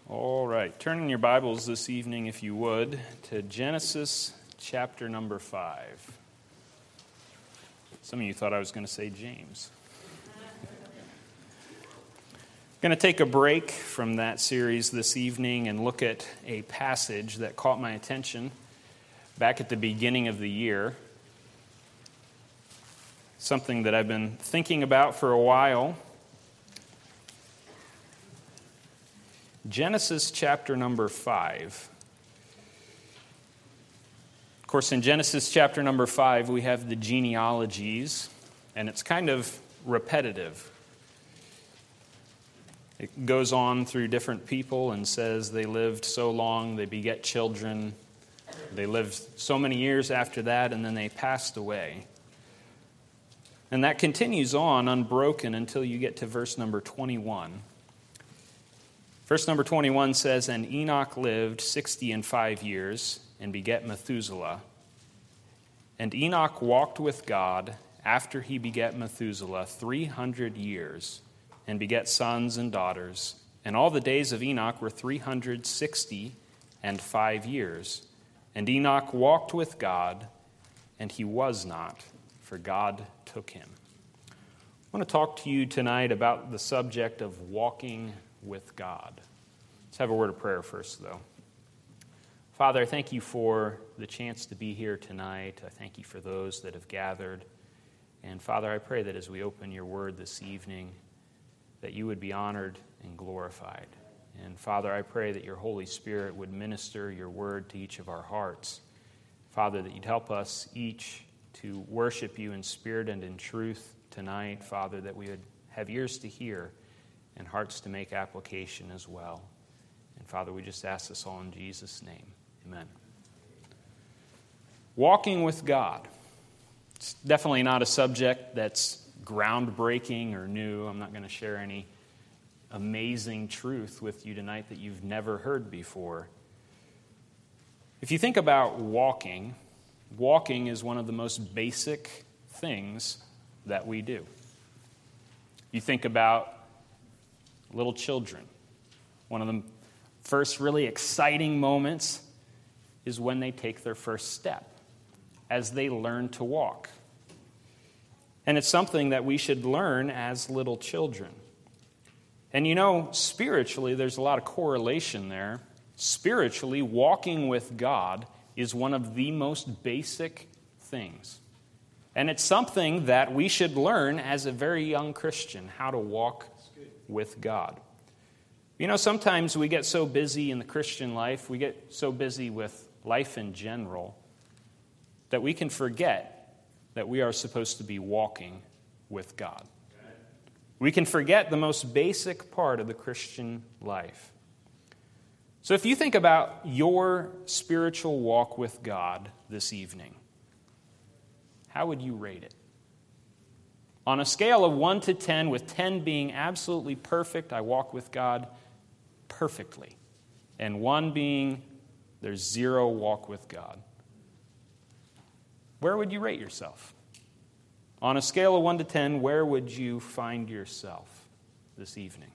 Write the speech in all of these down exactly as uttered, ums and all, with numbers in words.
All right, turn in your Bibles this evening, if you would, to Genesis chapter number five. Some of you thought I was going to say James. I'm going to take a break from that series this evening and look at a passage that caught my attention back at the beginning of the year. Something that I've been thinking about for a while. Genesis chapter number five. Of course, in Genesis chapter number five, we have the genealogies, and it's kind of repetitive. It goes on through different people and says they lived so long, they beget children, they lived so many years after that, and then they passed away. And that continues on unbroken until you get to verse number twenty-one. Verse number twenty-one says, "And Enoch lived sixty and five years, and begat Methuselah. And Enoch walked with God after he begat Methuselah three hundred years, and begat sons and daughters. And all the days of Enoch were three hundred sixty and five years. And Enoch walked with God, and he was not, for God took him." I want to talk to you tonight about the subject of walking with God. Let's have a word of prayer first, though. Father, I thank you for the chance to be here tonight. I thank you for those that have gathered. And Father, I pray that as we open your word this evening, that you would be honored and glorified. And Father, I pray that your Holy Spirit would minister your word to each of our hearts. Father, that you'd help us each to worship you in spirit and in truth tonight. Father, that we would have ears to hear and hearts to make application as well. And Father, we just ask this all in Jesus' name. Amen. Walking with God. It's definitely not a subject that's groundbreaking or new. I'm not going to share any amazing truth with you tonight that you've never heard before. If you think about walking, walking is one of the most basic things that we do. You think about little children. One of the first really exciting moments is when they take their first step, as they learn to walk. And it's something that we should learn as little children. And you know, spiritually, there's a lot of correlation there. Spiritually, walking with God is one of the most basic things. And it's something that we should learn as a very young Christian, how to walk with God. You know, sometimes we get so busy in the Christian life, we get so busy with life in general, that we can forget that we are supposed to be walking with God. We can forget the most basic part of the Christian life. So if you think about your spiritual walk with God this evening, how would you rate it? On a scale of one to ten, with ten being absolutely perfect, I walk with God perfectly. And one being, there's zero walk with God. Where would you rate yourself? On a scale of one to ten, where would you find yourself this evening?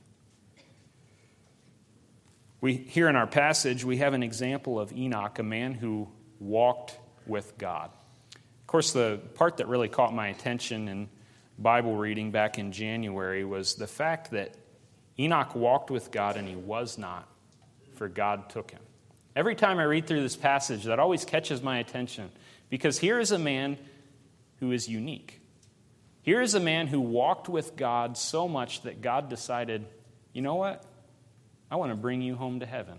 We here in our passage, we have an example of Enoch, a man who walked with God. Of course, the part that really caught my attention in Bible reading back in January was the fact that Enoch walked with God and he was not, for God took him. Every time I read through this passage, that always catches my attention, because here is a man who is unique. Here is a man who walked with God so much that God decided, you know what? I want to bring you home to heaven.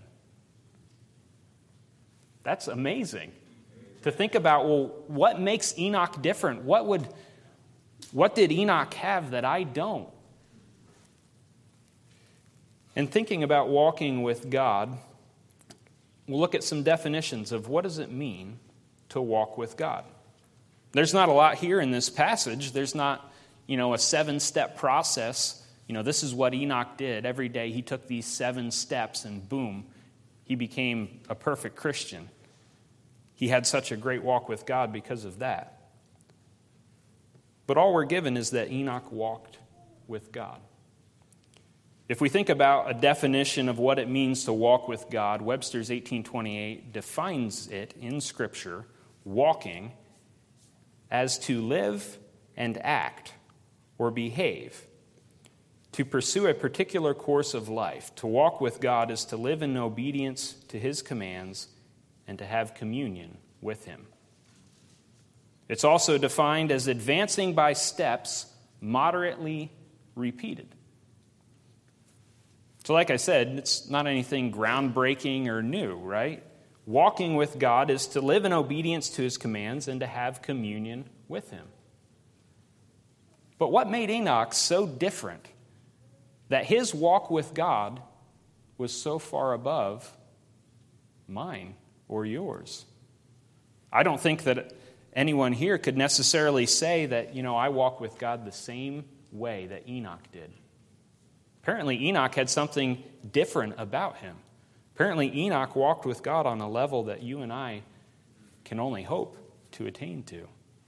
That's amazing. To think about, well, what makes Enoch different? What would, what did Enoch have that I don't? And thinking about walking with God, we'll look at some definitions of what does it mean to walk with God. There's not a lot here in this passage. There's not, you know, a seven-step process. You know, this is what Enoch did. Every day he took these seven steps and boom, he became a perfect Christian. He had such a great walk with God because of that. But all we're given is that Enoch walked with God. If we think about a definition of what it means to walk with God, Webster's eighteen twenty-eight defines it in Scripture, walking, as to live and act or behave, to pursue a particular course of life. To walk with God is to live in obedience to His commands and to have communion with Him. It's also defined as advancing by steps moderately repeated. So like I said, it's not anything groundbreaking or new, right? Walking with God is to live in obedience to His commands and to have communion with Him. But what made Enoch so different that his walk with God was so far above mine or yours? I don't think that anyone here could necessarily say that, you know, I walk with God the same way that Enoch did. Apparently, Enoch had something different about him. Apparently, Enoch walked with God on a level that you and I can only hope to attain to.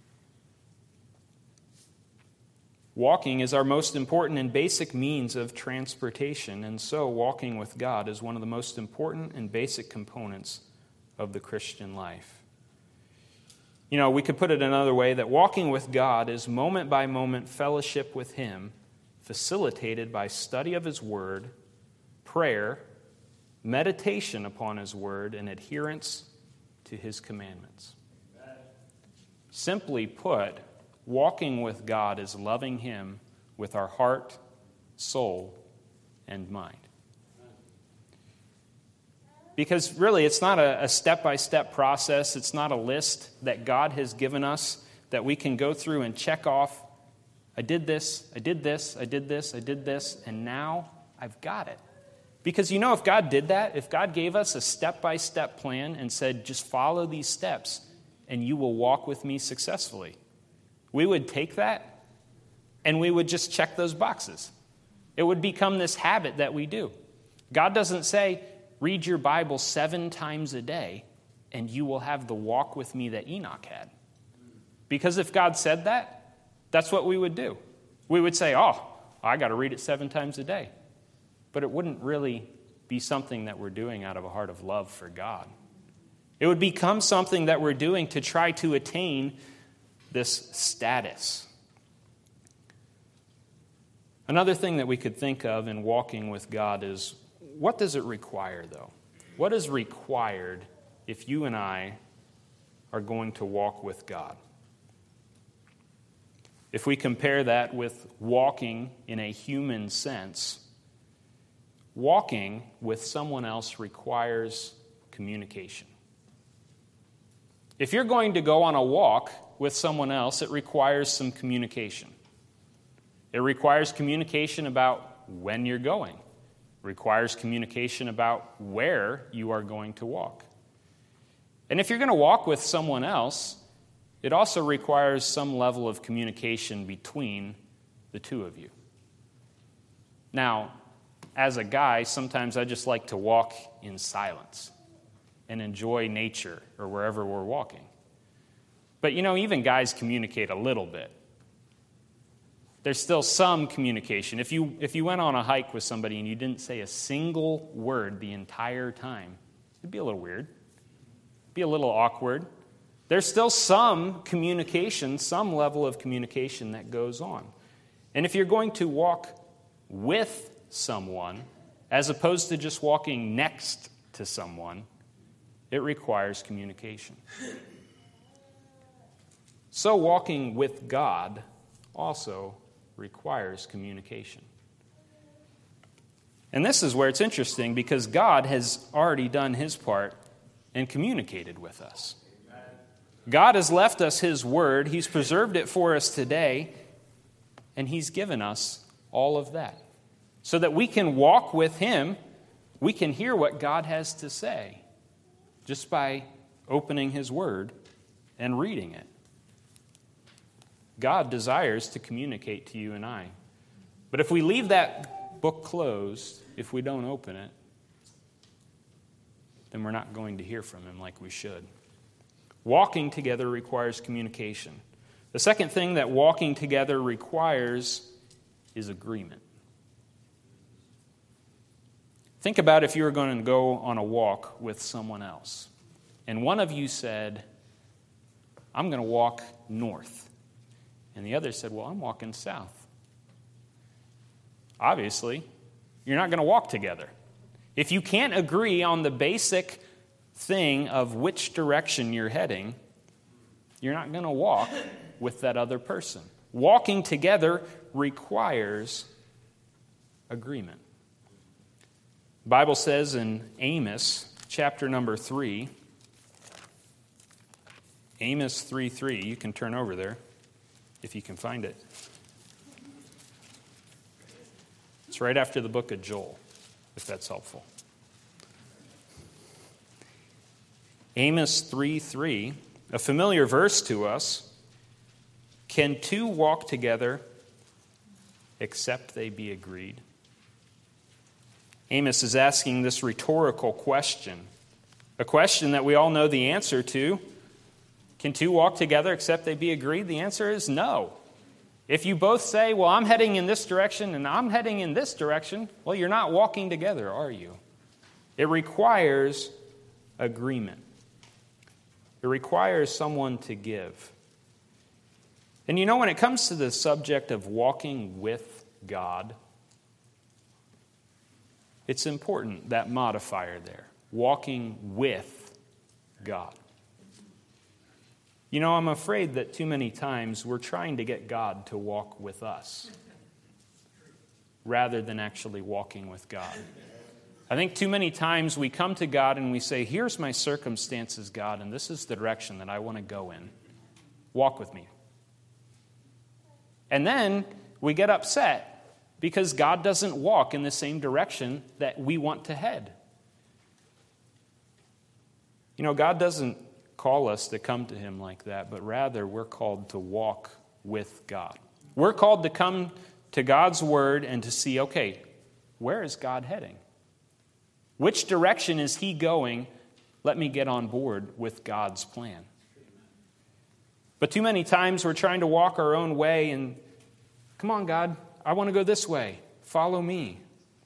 Walking is our most important and basic means of transportation, and so walking with God is one of the most important and basic components of the Christian life. You know, we could put it another way, that walking with God is moment-by-moment fellowship with Him, facilitated by study of His Word, prayer, meditation upon His Word, and adherence to His commandments. Simply put, walking with God is loving Him with our heart, soul, and mind. Because really, it's not a, a step-by-step process. It's not a list that God has given us that we can go through and check off. I did this, I did this, I did this, I did this, and now I've got it. Because you know, if God did that, if God gave us a step-by-step plan and said, just follow these steps and you will walk with me successfully, we would take that and we would just check those boxes. It would become this habit that we do. God doesn't say, read your Bible seven times a day and you will have the walk with me that Enoch had. Because if God said that, that's what we would do. We would say, oh, I got to read it seven times a day. But it wouldn't really be something that we're doing out of a heart of love for God. It would become something that we're doing to try to attain this status. Another thing that we could think of in walking with God is, what does it require, though? What is required if you and I are going to walk with God? If we compare that with walking in a human sense, walking with someone else requires communication. If you're going to go on a walk with someone else, it requires some communication. It requires communication about when you're going. It requires communication about where you are going to walk. And if you're going to walk with someone else, it also requires some level of communication between the two of you. Now, as a guy, sometimes I just like to walk in silence and enjoy nature or wherever we're walking. But you know, even guys communicate a little bit. There's still some communication. If you if you went on a hike with somebody and you didn't say a single word the entire time, it'd be a little weird. It'd be a little awkward. There's still some communication, some level of communication that goes on. And if you're going to walk with someone, as opposed to just walking next to someone, it requires communication. So walking with God also requires communication. And this is where it's interesting, because God has already done His part and communicated with us. God has left us His Word. He's preserved it for us today, and He's given us all of that. So that we can walk with Him, we can hear what God has to say just by opening His Word and reading it. God desires to communicate to you and I. But if we leave that book closed, if we don't open it, then we're not going to hear from Him like we should. Walking together requires communication. The second thing that walking together requires is agreement. Think about if you were going to go on a walk with someone else, and one of you said, I'm going to walk north, and the other said, well, I'm walking south. Obviously, you're not going to walk together. If you can't agree on the basic thing of which direction you're heading, you're not going to walk with that other person. Walking together requires agreement. The Bible says in Amos, chapter number three, Amos three three, you can turn over there if you can find it. It's right after the book of Joel, if that's helpful. Amos three three, a familiar verse to us. Can two walk together except they be agreed? Amos is asking this rhetorical question, a question that we all know the answer to. Can two walk together except they be agreed? The answer is no. If you both say, well, I'm heading in this direction and I'm heading in this direction, well, you're not walking together, are you? It requires agreement. It requires someone to give. And you know, when it comes to the subject of walking with God, it's important, that modifier there, walking with God. You know, I'm afraid that too many times we're trying to get God to walk with us rather than actually walking with God. I think too many times we come to God and we say, here's my circumstances, God, and this is the direction that I want to go in. Walk with me. And then we get upset because God doesn't walk in the same direction that we want to head. You know, God doesn't call us to come to him like that, but rather we're called to walk with God. We're called to come to God's word and to see, okay, where is God heading? Which direction is he going? Let me get on board with God's plan. But too many times we're trying to walk our own way and, come on, God, I want to go this way. Follow me.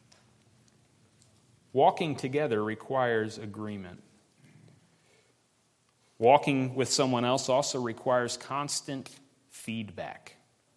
Walking together requires agreement. Walking with someone else also requires constant feedback.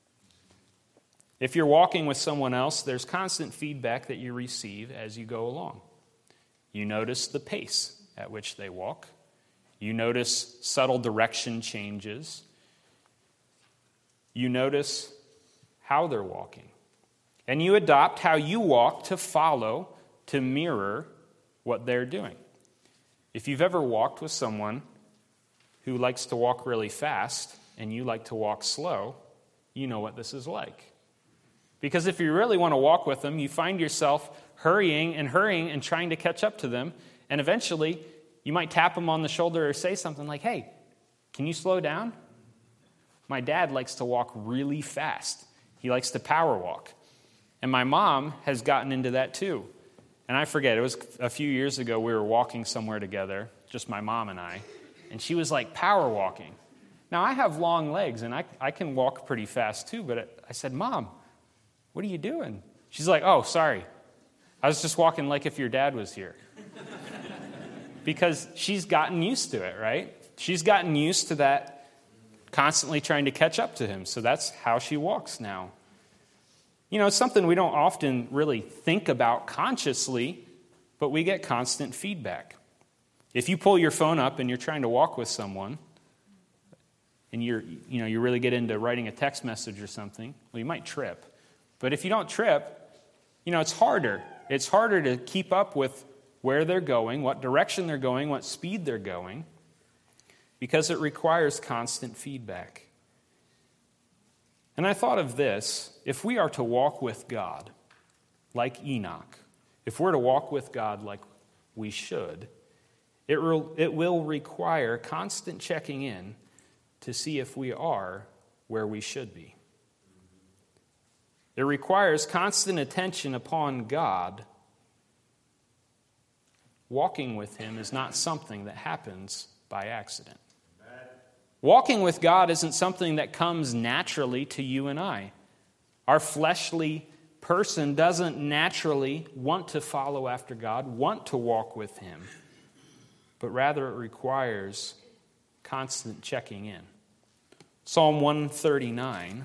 If you're walking with someone else, there's constant feedback that you receive as you go along. You notice the pace at which they walk. You notice subtle direction changes. You notice how they're walking. And you adopt how you walk to follow, to mirror what they're doing. If you've ever walked with someone who likes to walk really fast and you like to walk slow, you know what this is like. Because if you really want to walk with them, you find yourself hurrying and hurrying and trying to catch up to them, and eventually you might tap them on the shoulder or say something like, hey, can you slow down? My dad likes to walk really fast. He likes to power walk. And my mom has gotten into that too. And I forget, it was a few years ago we were walking somewhere together, just my mom and I, and she was like power walking. Now, I have long legs, and I, I can walk pretty fast too, but I said, Mom, what are you doing? She's like, oh, sorry. I was just walking like if your dad was here. Because she's gotten used to it, right? She's gotten used to that, constantly trying to catch up to him. So that's how she walks now. You know, it's something we don't often really think about consciously, but we get constant feedback. If you pull your phone up and you're trying to walk with someone, and you're, you know, you really get into writing a text message or something, well, you might trip. But if you don't trip, you know, it's harder. It's harder to keep up with where they're going, what direction they're going, what speed they're going, because it requires constant feedback. And I thought of this, if we are to walk with God like Enoch, if we're to walk with God like we should, it will, it will require constant checking in to see if we are where we should be. It requires constant attention upon God. Walking with him is not something that happens by accident. Walking with God isn't something that comes naturally to you and I. Our fleshly person doesn't naturally want to follow after God, want to walk with Him, but rather it requires constant checking in. Psalm one thirty-nine.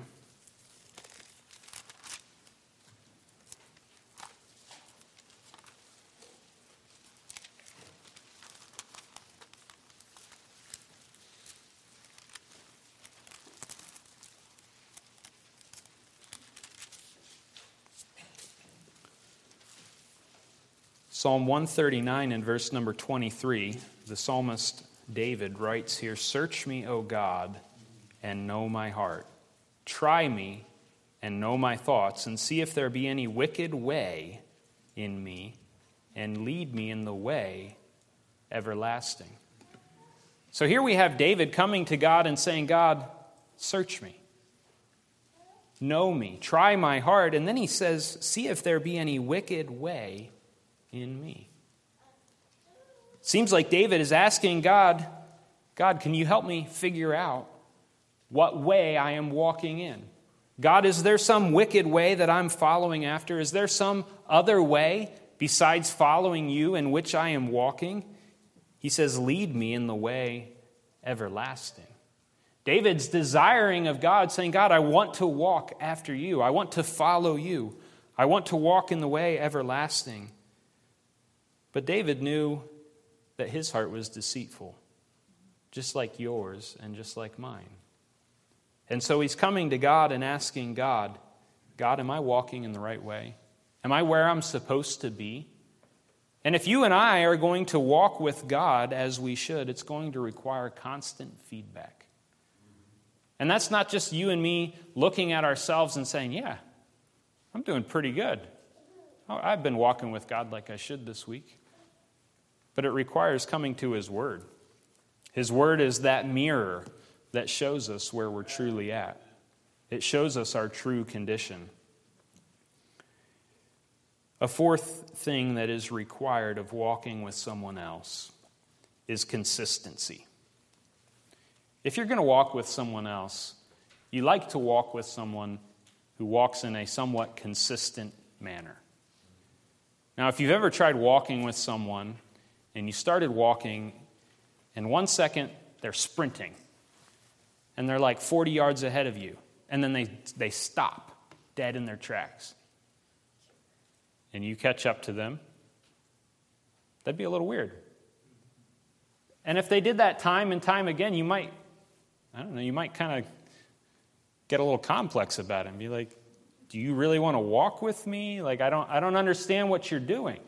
Psalm one thirty-nine and verse number twenty-three, the psalmist David writes here, "Search me, O God, and know my heart. Try me and know my thoughts, and see if there be any wicked way in me, and lead me in the way everlasting." So here we have David coming to God and saying, "God, search me. Know me. Try my heart." And then he says, "See if there be any wicked way in me." Seems like David is asking God, God, can you help me figure out what way I am walking in? God, is there some wicked way that I'm following after? Is there some other way besides following you in which I am walking? He says, lead me in the way everlasting. David's desiring of God, saying, God, I want to walk after you. I want to follow you. I want to walk in the way everlasting. But David knew that his heart was deceitful, just like yours and just like mine. And so he's coming to God and asking God, God, am I walking in the right way? Am I where I'm supposed to be? And if you and I are going to walk with God as we should, it's going to require constant feedback. And that's not just you and me looking at ourselves and saying, yeah, I'm doing pretty good. I've been walking with God like I should this week. But it requires coming to His Word. His Word is that mirror that shows us where we're truly at. It shows us our true condition. A fourth thing that is required of walking with someone else is consistency. If you're going to walk with someone else, you like to walk with someone who walks in a somewhat consistent manner. Now, if you've ever tried walking with someone and you started walking, and one second they're sprinting, and they're like forty yards ahead of you, and then they, they stop dead in their tracks, and you catch up to them, that'd be a little weird. And if they did that time and time again, you might, I don't know, you might kind of get a little complex about it and be like, do you really want to walk with me? Like, I don't, I don't understand what you're doing.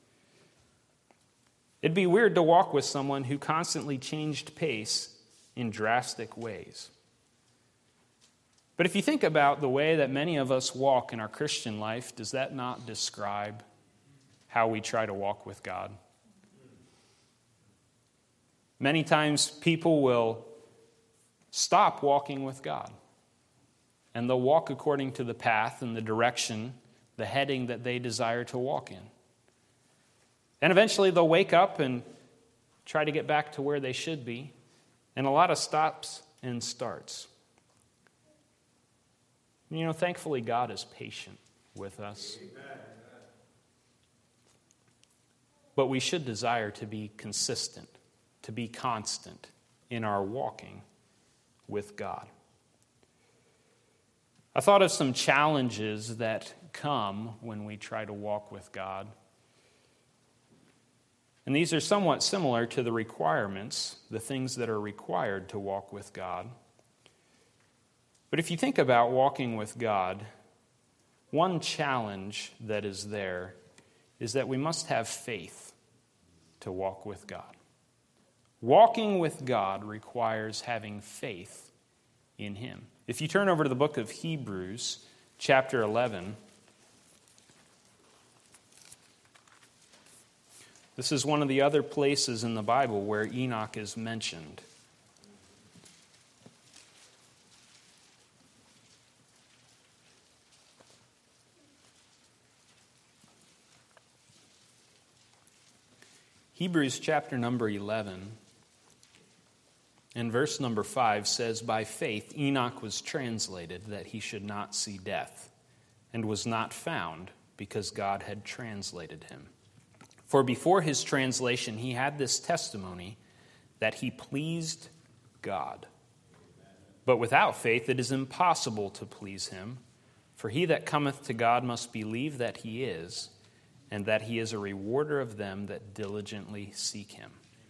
It'd be weird to walk with someone who constantly changed pace in drastic ways. But if you think about the way that many of us walk in our Christian life, does that not describe how we try to walk with God? Many times people will stop walking with God, and they'll walk according to the path and the direction, the heading that they desire to walk in. And eventually they'll wake up and try to get back to where they should be. And a lot of stops and starts. You know, thankfully God is patient with us. But we should desire to be consistent, to be constant in our walking with God. I thought of some challenges that come when we try to walk with God. And these are somewhat similar to the requirements, the things that are required to walk with God. But if you think about walking with God, one challenge that is there is that we must have faith to walk with God. Walking with God requires having faith in Him. If you turn over to the book of Hebrews, chapter eleven, this is one of the other places in the Bible where Enoch is mentioned. Hebrews chapter number eleven and verse number five says, "By faith Enoch was translated that he should not see death, and was not found, because God had translated him. For before his translation he had this testimony, that he pleased God. But without faith it is impossible to please him, for he that cometh to God must believe that he is, and that he is a rewarder of them that diligently seek him.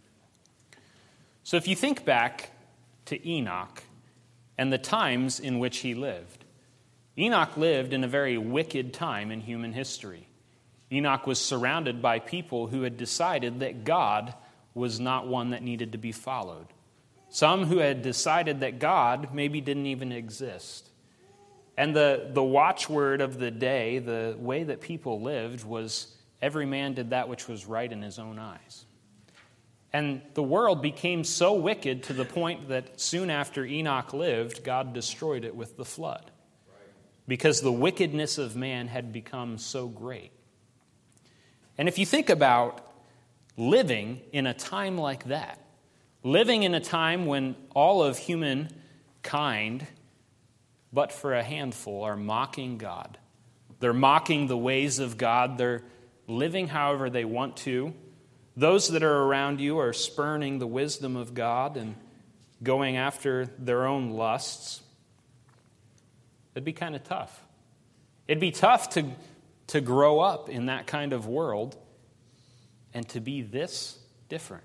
So if you think back to Enoch and the times in which he lived, Enoch lived in a very wicked time in human history. Enoch was surrounded by people who had decided that God was not one that needed to be followed. Some who had decided that God maybe didn't even exist. And the, the watchword of the day, the way that people lived, was every man did that which was right in his own eyes. And the world became so wicked to the point that soon after Enoch lived, God destroyed it with the flood. Because the wickedness of man had become so great. And if you think about living in a time like that, living in a time when all of humankind, but for a handful, are mocking God. They're mocking the ways of God. They're living however they want to. Those that are around you are spurning the wisdom of God and going after their own lusts. It'd be kind of tough. It'd be tough to, to grow up in that kind of world and to be this different.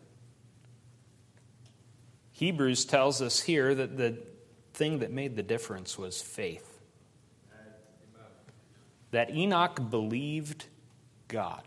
Hebrews tells us here that the thing that made the difference was faith. That Enoch believed God.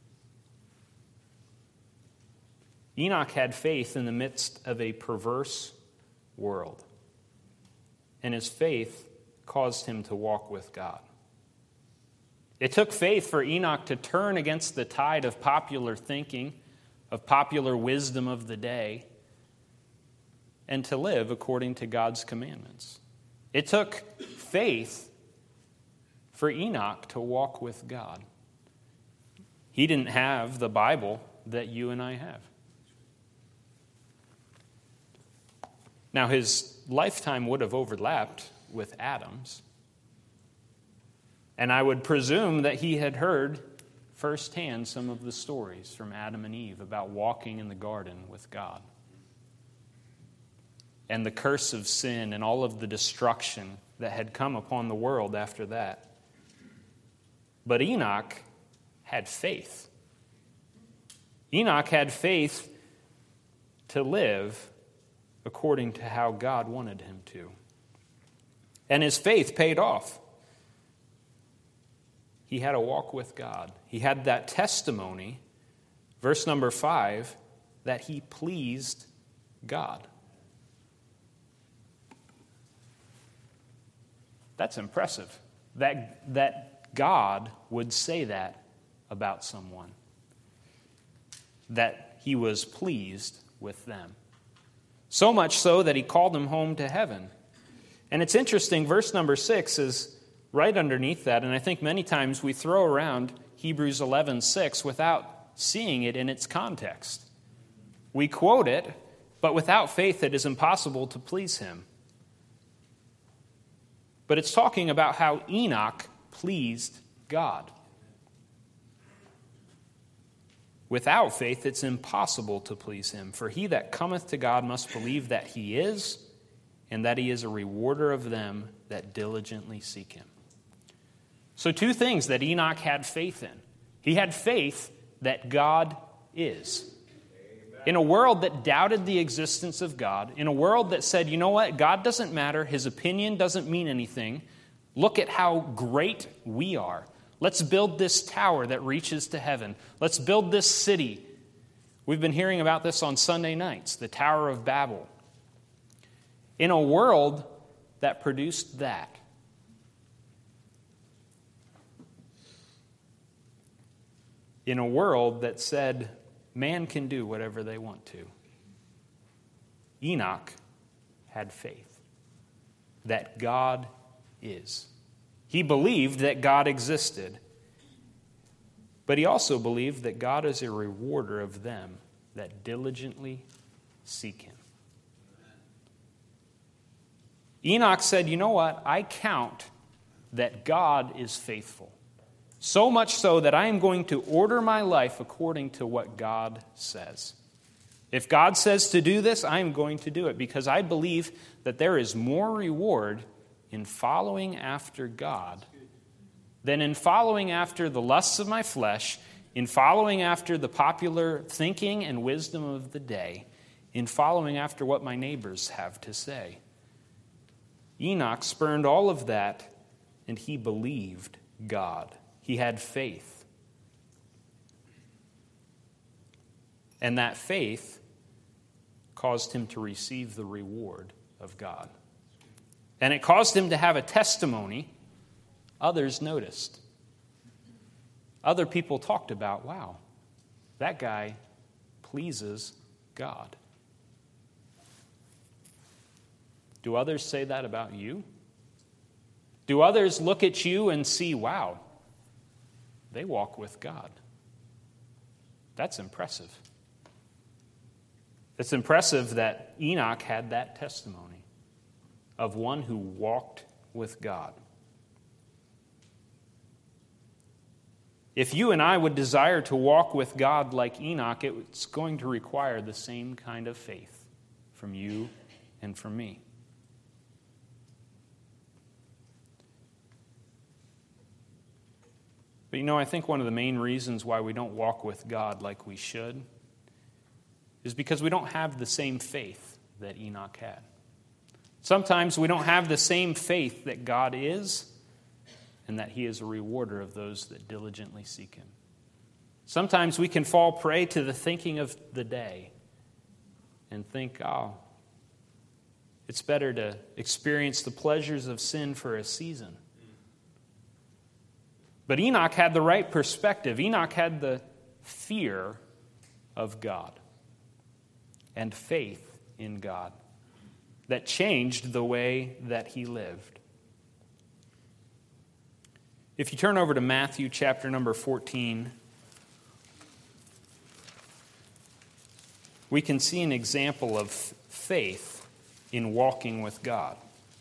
Enoch had faith in the midst of a perverse world. And his faith caused him to walk with God. It took faith for Enoch to turn against the tide of popular thinking, of popular wisdom of the day, and to live according to God's commandments. It took faith for Enoch to walk with God. He didn't have the Bible that you and I have. Now, his lifetime would have overlapped with Adam's. And I would presume that he had heard firsthand some of the stories from Adam and Eve about walking in the garden with God. And the curse of sin and all of the destruction that had come upon the world after that. But Enoch had faith. Enoch had faith to live according to how God wanted him to. And his faith paid off. He had a walk with God. He had that testimony, verse number five, that he pleased God. That's impressive, that, that God would say that about someone, that he was pleased with them. So much so that he called them home to heaven. And it's interesting, verse number six is right underneath that, and I think many times we throw around Hebrews eleven six without seeing it in its context. We quote it, but without faith it is impossible to please him. But it's talking about how Enoch pleased God. Without faith, it's impossible to please him. For he that cometh to God must believe that he is, and that he is a rewarder of them that diligently seek him. So two things that Enoch had faith in. He had faith that God is. In a world that doubted the existence of God, in a world that said, you know what, God doesn't matter, his opinion doesn't mean anything, look at how great we are. Let's build this tower that reaches to heaven. Let's build this city. We've been hearing about this on Sunday nights, the Tower of Babel. In a world that produced that, in a world that said, man can do whatever they want to, Enoch had faith that God is. He believed that God existed, but he also believed that God is a rewarder of them that diligently seek him. Enoch said, you know what, I count that God is faithful. So much so that I am going to order my life according to what God says. If God says to do this, I am going to do it because I believe that there is more reward in following after God than in following after the lusts of my flesh, in following after the popular thinking and wisdom of the day, in following after what my neighbors have to say. Enoch spurned all of that, and he believed God. He had faith. And that faith caused him to receive the reward of God. And it caused him to have a testimony others noticed. Other people talked about, wow, that guy pleases God. Do others say that about you? Do others look at you and see, wow, they walk with God? That's impressive. It's impressive that Enoch had that testimony of one who walked with God. If you and I would desire to walk with God like Enoch, it's going to require the same kind of faith from you and from me. But you know, I think one of the main reasons why we don't walk with God like we should is because we don't have the same faith that Enoch had. Sometimes we don't have the same faith that God is and that He is a rewarder of those that diligently seek Him. Sometimes we can fall prey to the thinking of the day and think, oh, it's better to experience the pleasures of sin for a season. But Enoch had the right perspective. Enoch had the fear of God and faith in God that changed the way that he lived. If you turn over to Matthew chapter number fourteen, we can see an example of faith in walking with God.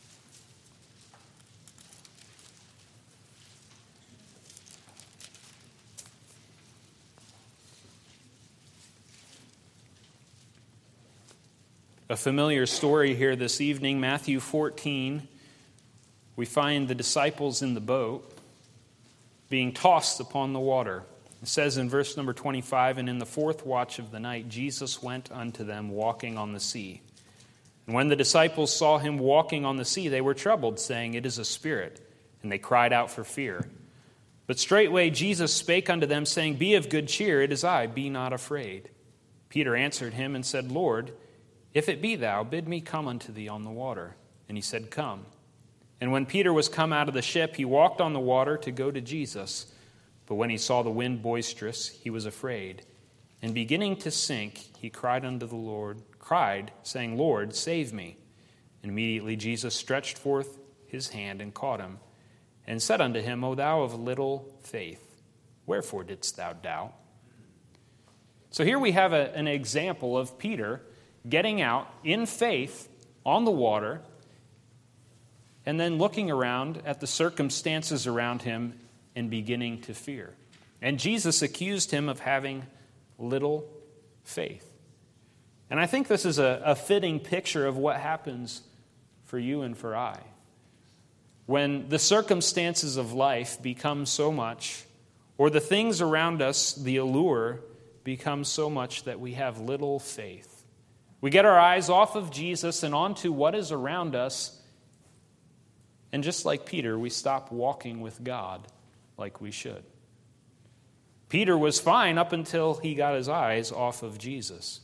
A familiar story here this evening, Matthew fourteen. We find the disciples in the boat being tossed upon the water. It says in verse number twenty-five, "And in the fourth watch of the night, Jesus went unto them walking on the sea. And when the disciples saw him walking on the sea, they were troubled, saying, It is a spirit. And they cried out for fear. But straightway Jesus spake unto them, saying, Be of good cheer, it is I, be not afraid. Peter answered him and said, Lord, if it be thou, bid me come unto thee on the water. And he said, Come. And when Peter was come out of the ship, he walked on the water to go to Jesus. But when he saw the wind boisterous, he was afraid. And beginning to sink, he cried unto the Lord, cried, saying, Lord, save me. And immediately Jesus stretched forth his hand and caught him, and said unto him, O thou of little faith, wherefore didst thou doubt? So here we have a, an example of Peter getting out in faith on the water and then looking around at the circumstances around him and beginning to fear. And Jesus accused him of having little faith. And I think this is a, a fitting picture of what happens for you and for I. When the circumstances of life become so much, or the things around us, the allure, become so much that we have little faith. We get our eyes off of Jesus and onto what is around us, and just like Peter, we stop walking with God like we should. Peter was fine up until he got his eyes off of Jesus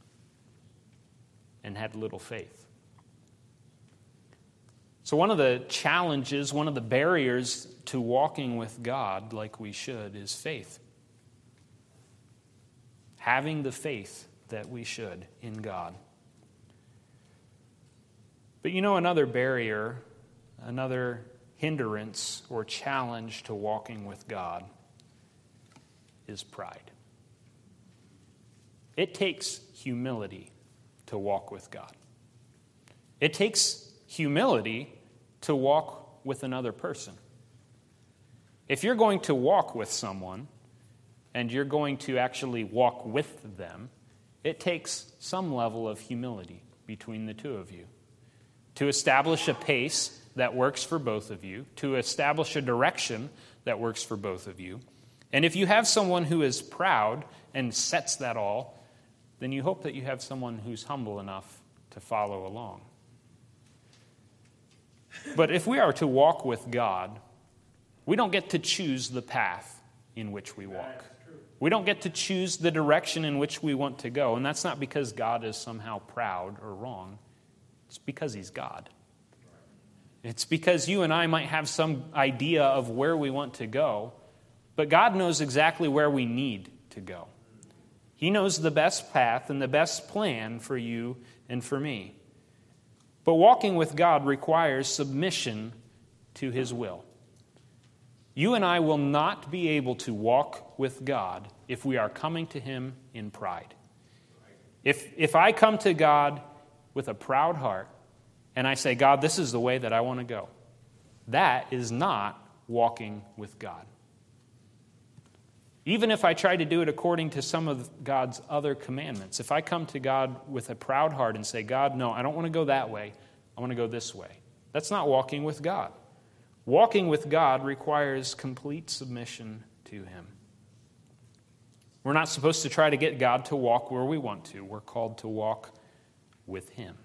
and had little faith. So one of the challenges, one of the barriers to walking with God like we should is faith. Having the faith that we should in God. But you know, another barrier, another hindrance or challenge to walking with God is pride. It takes humility to walk with God. It takes humility to walk with another person. If you're going to walk with someone, and you're going to actually walk with them, it takes some level of humility between the two of you. To establish a pace that works for both of you, to establish a direction that works for both of you. And if you have someone who is proud and sets that all, then you hope that you have someone who's humble enough to follow along. But if we are to walk with God, we don't get to choose the path in which we walk. We don't get to choose the direction in which we want to go. And that's not because God is somehow proud or wrong. It's because he's God. It's because you and I might have some idea of where we want to go, but God knows exactly where we need to go. He knows the best path and the best plan for you and for me. But walking with God requires submission to his will. You and I will not be able to walk with God if we are coming to him in pride. If, if I come to God with a proud heart and I say, God, this is the way that I want to go, that is not walking with God. Even if I try to do it according to some of God's other commandments, if I come to God with a proud heart and say, God, no, I don't want to go that way, I want to go this way, that's not walking with God. Walking with God requires complete submission to him. We're not supposed to try to get God to walk where we want to. We're called to walk with him.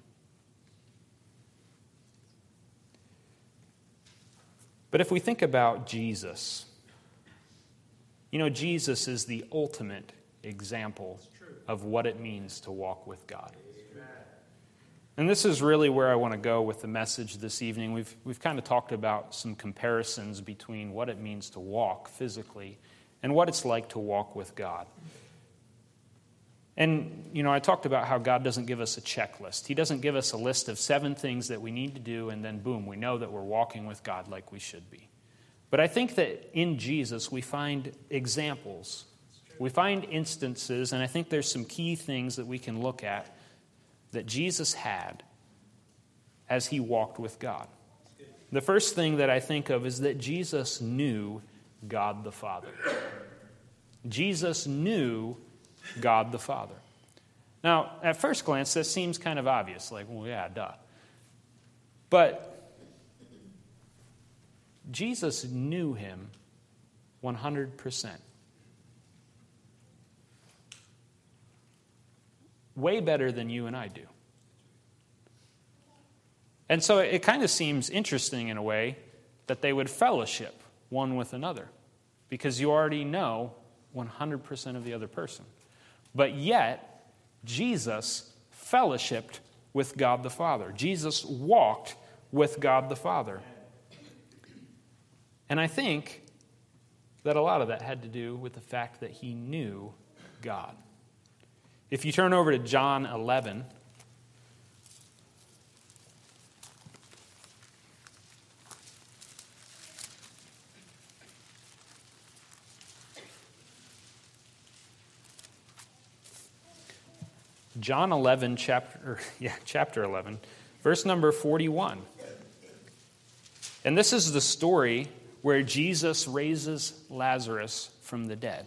But if we think about Jesus, you know, Jesus is the ultimate example of what it means to walk with God. And this is really where I want to go with the message this evening. We've we've kind of talked about some comparisons between what it means to walk physically and what it's like to walk with God. And, you know, I talked about how God doesn't give us a checklist. He doesn't give us a list of seven things that we need to do, and then boom, we know that we're walking with God like we should be. But I think that in Jesus we find examples. We find instances, and I think there's some key things that we can look at that Jesus had as he walked with God. The first thing that I think of is that Jesus knew God the Father. Jesus knew God the Father. Now, at first glance, that seems kind of obvious, like, well, yeah, duh. But Jesus knew him one hundred percent. Way better than you and I do. And so it kind of seems interesting in a way that they would fellowship one with another, because you already know one hundred percent of the other person. But yet, Jesus fellowshiped with God the Father. Jesus walked with God the Father. And I think that a lot of that had to do with the fact that he knew God. If you turn over to John eleven, John eleven, chapter yeah, chapter eleven, verse number forty-one. And this is the story where Jesus raises Lazarus from the dead.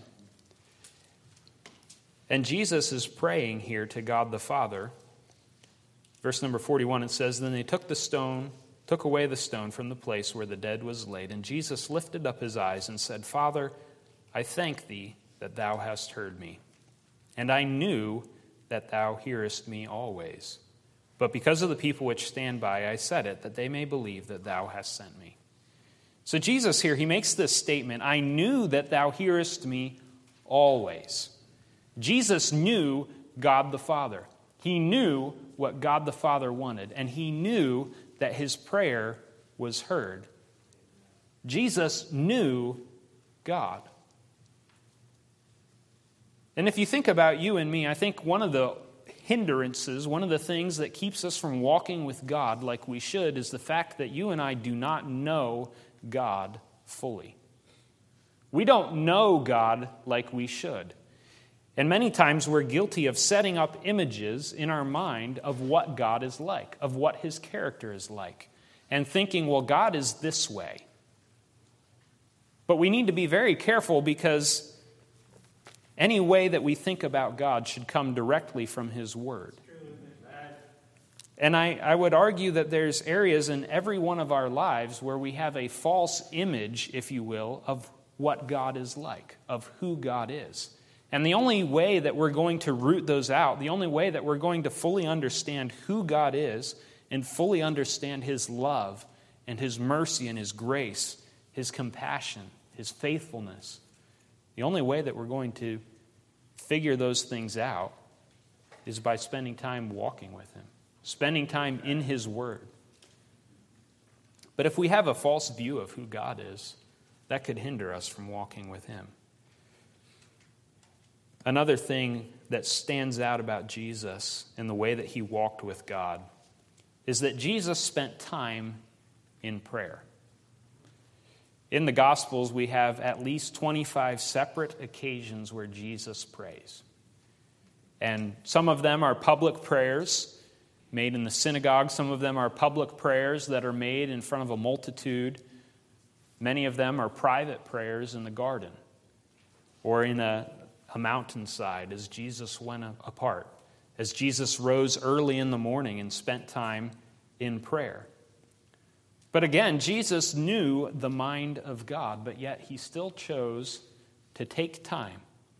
And Jesus is praying here to God the Father. Verse number forty-one, it says, Then they took the stone, took away the stone from the place where the dead was laid. And Jesus lifted up his eyes and said, Father, I thank thee that thou hast heard me. And I knew that thou hearest me always. But because of the people which stand by, I said it, that they may believe that thou hast sent me. So Jesus here, he makes this statement, I knew that thou hearest me always. Jesus knew God the Father. He knew what God the Father wanted, and he knew that his prayer was heard. Jesus knew God. And if you think about you and me, I think one of the hindrances, one of the things that keeps us from walking with God like we should is the fact that you and I do not know God fully. We don't know God like we should. And many times we're guilty of setting up images in our mind of what God is like, of what his character is like, and thinking, well, God is this way. But we need to be very careful because any way that we think about God should come directly from His Word. And I, I would argue that there's areas in every one of our lives where we have a false image, if you will, of what God is like, of who God is. And the only way that we're going to root those out, the only way that we're going to fully understand who God is and fully understand His love and His mercy and His grace, His compassion, His faithfulness, the only way that we're going to figure those things out is by spending time walking with Him, spending time in His Word. But if we have a false view of who God is, that could hinder us from walking with Him. Another thing that stands out about Jesus and the way that He walked with God is that Jesus spent time in prayer. In the Gospels, we have at least twenty-five separate occasions where Jesus prays. And some of them are public prayers made in the synagogue. Some of them are public prayers that are made in front of a multitude. Many of them are private prayers in the garden or in a, a mountainside as Jesus went apart, as Jesus rose early in the morning and spent time in prayer. But again, Jesus knew the mind of God, but yet He still chose to take time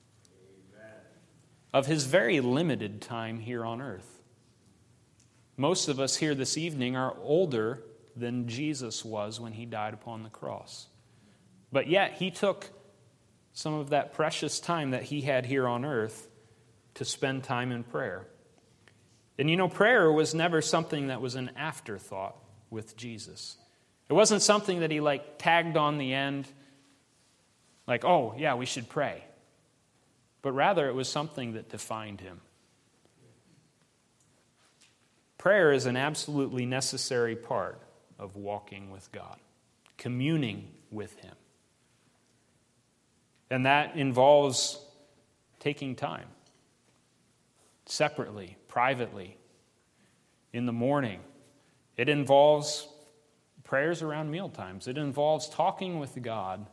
of His very limited time here on earth. Most of us here this evening are older than Jesus was when He died upon the cross. But yet He took some of that precious time that He had here on earth to spend time in prayer. And you know, prayer was never something that was an afterthought with Jesus. It wasn't something that He like tagged on the end, like, oh, yeah, we should pray. But rather, it was something that defined Him. Prayer is an absolutely necessary part of walking with God, communing with Him. And that involves taking time, separately, privately, in the morning. It involves prayers around meal times. It involves talking with God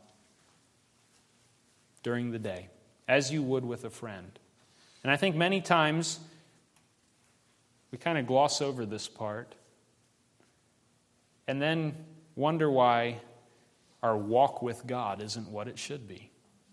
during the day, as you would with a friend. And I think many times we kind of gloss over this part and then wonder why our walk with God isn't what it should be.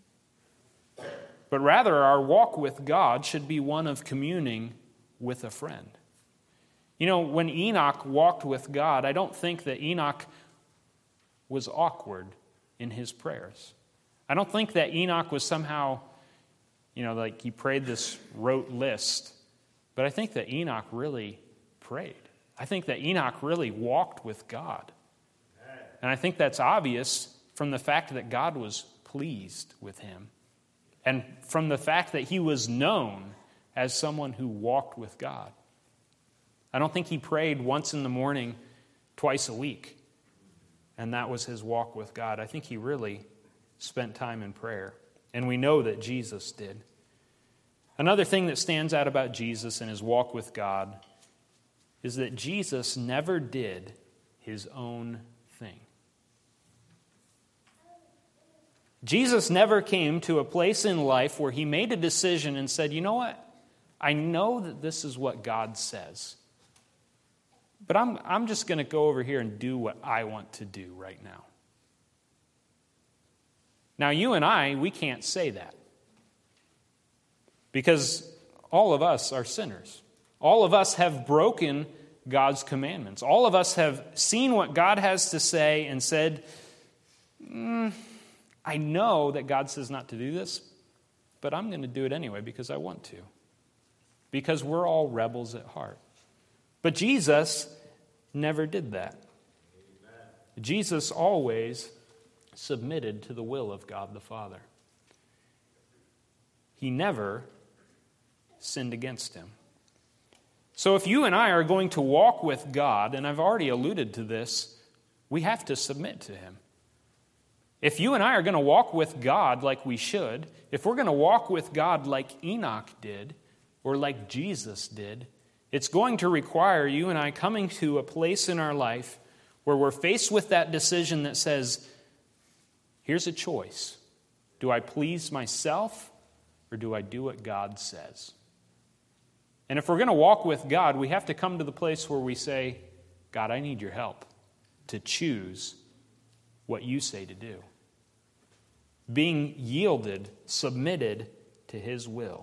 But rather, our walk with God should be one of communing with a friend. You know, when Enoch walked with God, I don't think that Enoch was awkward in his prayers. I don't think that Enoch was somehow, you know, like he prayed this rote list. But I think that Enoch really prayed. I think that Enoch really walked with God. And I think that's obvious from the fact that God was pleased with him. And from the fact that he was known as someone who walked with God. I don't think he prayed once in the morning, twice a week. And that was his walk with God. I think he really spent time in prayer. And we know that Jesus did. Another thing that stands out about Jesus and his walk with God is that Jesus never did his own thing. Jesus never came to a place in life where he made a decision and said, you know what? I know that this is what God says. But I'm, I'm just going to go over here and do what I want to do right now. Now, you and I, we can't say that. Because all of us are sinners. All of us have broken God's commandments. All of us have seen what God has to say and said, mm, I know that God says not to do this, but I'm going to do it anyway because I want to. Because we're all rebels at heart. But Jesus never did that. Amen. Jesus always submitted to the will of God the Father. He never sinned against him. So if you and I are going to walk with God, and I've already alluded to this, we have to submit to him. If you and I are going to walk with God like we should, if we're going to walk with God like Enoch did, or like Jesus did, it's going to require you and I coming to a place in our life where we're faced with that decision that says, here's a choice. Do I please myself or do I do what God says? And if we're going to walk with God, we have to come to the place where we say, God, I need your help to choose what you say to do. Being yielded, submitted to his will.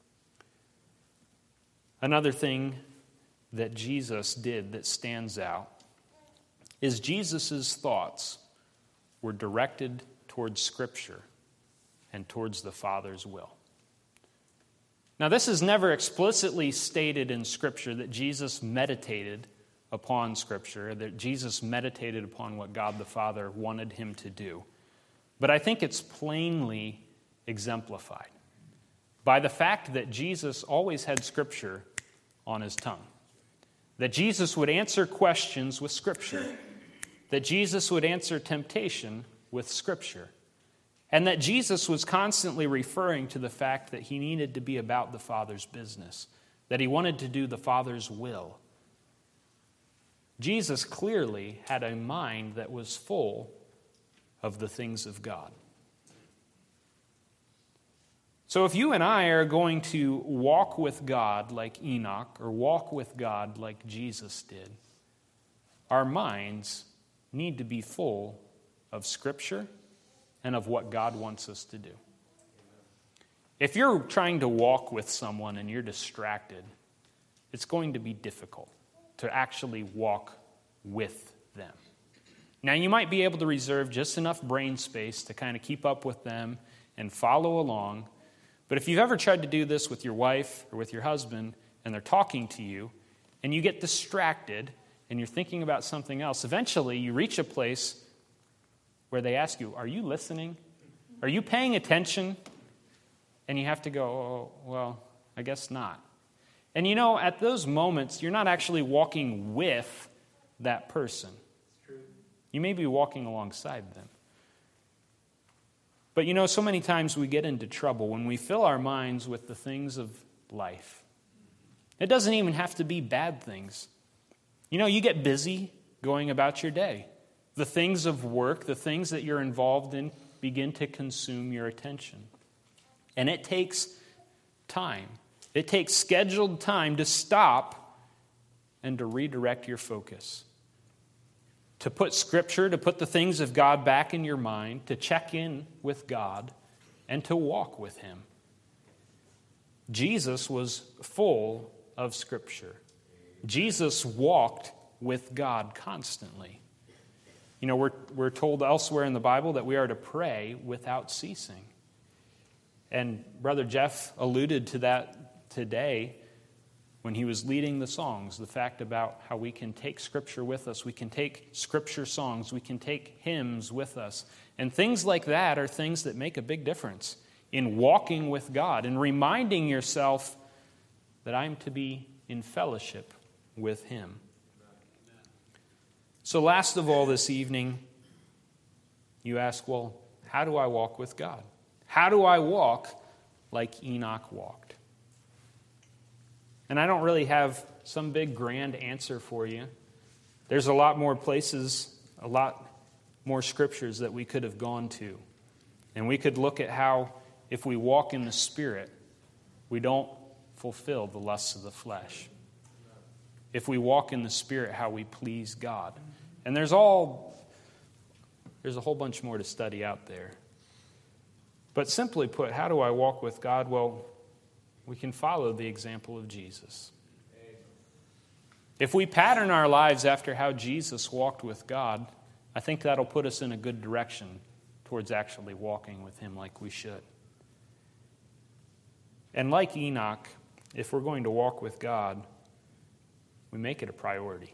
Another thing that Jesus did that stands out is Jesus' thoughts were directed towards Scripture and towards the Father's will. Now, this is never explicitly stated in Scripture that Jesus meditated upon Scripture, that Jesus meditated upon what God the Father wanted him to do. But I think it's plainly exemplified by the fact that Jesus always had Scripture on his tongue. That Jesus would answer questions with Scripture. That Jesus would answer temptation with Scripture. And that Jesus was constantly referring to the fact that he needed to be about the Father's business. That he wanted to do the Father's will. Jesus clearly had a mind that was full of the things of God. So if you and I are going to walk with God like Enoch, or walk with God like Jesus did, our minds need to be full of Scripture and of what God wants us to do. If you're trying to walk with someone and you're distracted, it's going to be difficult to actually walk with them. Now, you might be able to reserve just enough brain space to kind of keep up with them and follow along. But if you've ever tried to do this with your wife or with your husband and they're talking to you and you get distracted and you're thinking about something else, eventually you reach a place where they ask you, are you listening? Are you paying attention? And you have to go, oh, well, I guess not. And you know, at those moments, you're not actually walking with that person. You may be walking alongside them. But you know, so many times we get into trouble when we fill our minds with the things of life. It doesn't even have to be bad things. You know, you get busy going about your day. The things of work, the things that you're involved in, begin to consume your attention. And it takes time. It takes scheduled time to stop and to redirect your focus. To put Scripture, to put the things of God back in your mind, to check in with God, and to walk with Him. Jesus was full of Scripture. Jesus walked with God constantly. You know, we're, we're told elsewhere in the Bible that we are to pray without ceasing. And Brother Jeff alluded to that today when he was leading the songs, the fact about how we can take Scripture with us. We can take Scripture songs. We can take hymns with us. And things like that are things that make a big difference in walking with God and reminding yourself that I'm to be in fellowship with Him. So last of all this evening, you ask, well, how do I walk with God? How do I walk like Enoch walked? And I don't really have some big grand answer for you. There's a lot more places, a lot more scriptures that we could have gone to. And we could look at how if we walk in the Spirit, we don't fulfill the lusts of the flesh. If we walk in the Spirit, how we please God. And there's all, there's a whole bunch more to study out there. But simply put, how do I walk with God? Well, we can follow the example of Jesus. If we pattern our lives after how Jesus walked with God, I think that'll put us in a good direction towards actually walking with Him like we should. And like Enoch, if we're going to walk with God, we make it a priority.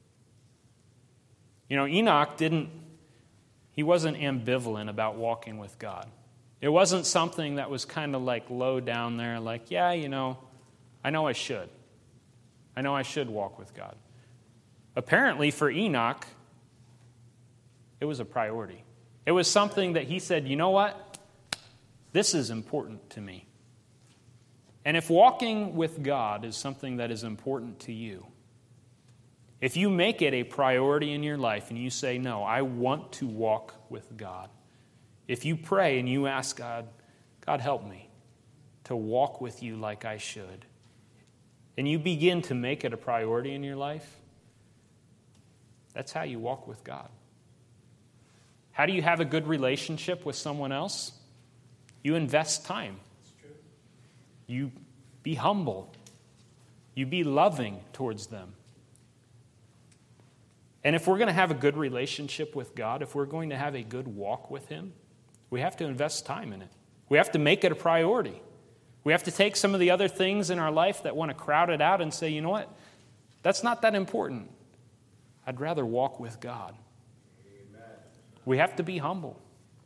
You know, Enoch didn't, he wasn't ambivalent about walking with God. It wasn't something that was kind of like low down there, like, yeah, you know, I know I should. I know I should walk with God. Apparently for Enoch, it was a priority. It was something that he said, you know what? This is important to me. And if walking with God is something that is important to you, if you make it a priority in your life and you say, no, I want to walk with God, If you pray and you ask God, God, help me to walk with you like I should, and you begin to make it a priority in your life, that's how you walk with God. How do you have a good relationship with someone else? You invest time. You be humble. You be loving towards them. And if we're going to have a good relationship with God, if we're going to have a good walk with Him, we have to invest time in it. We have to make it a priority. We have to take some of the other things in our life that want to crowd it out and say, you know what? That's not that important. I'd rather walk with God. Amen. We have to be humble.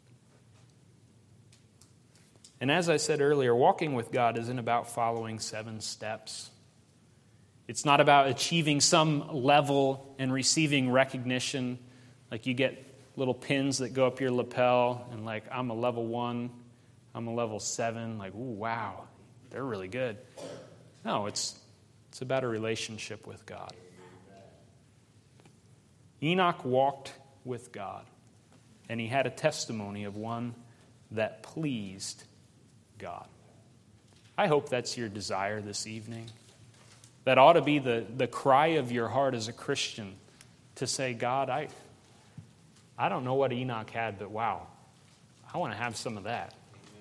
And as I said earlier, walking with God isn't about following seven steps. It's not about achieving some level and receiving recognition. Like you get little pins that go up your lapel and like, I'm a level one, I'm a level seven. Like, ooh, wow, they're really good. No, it's it's about a relationship with God. Enoch walked with God, and he had a testimony of one that pleased God. I hope that's your desire this evening. That ought to be the, the cry of your heart as a Christian, to say, God, I, I don't know what Enoch had, but wow, I want to have some of that.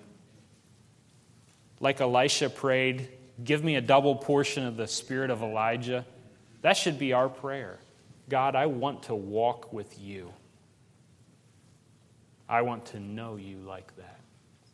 Like Elisha prayed, give me a double portion of the spirit of Elijah. That should be our prayer. God, I want to walk with you. I want to know you like that.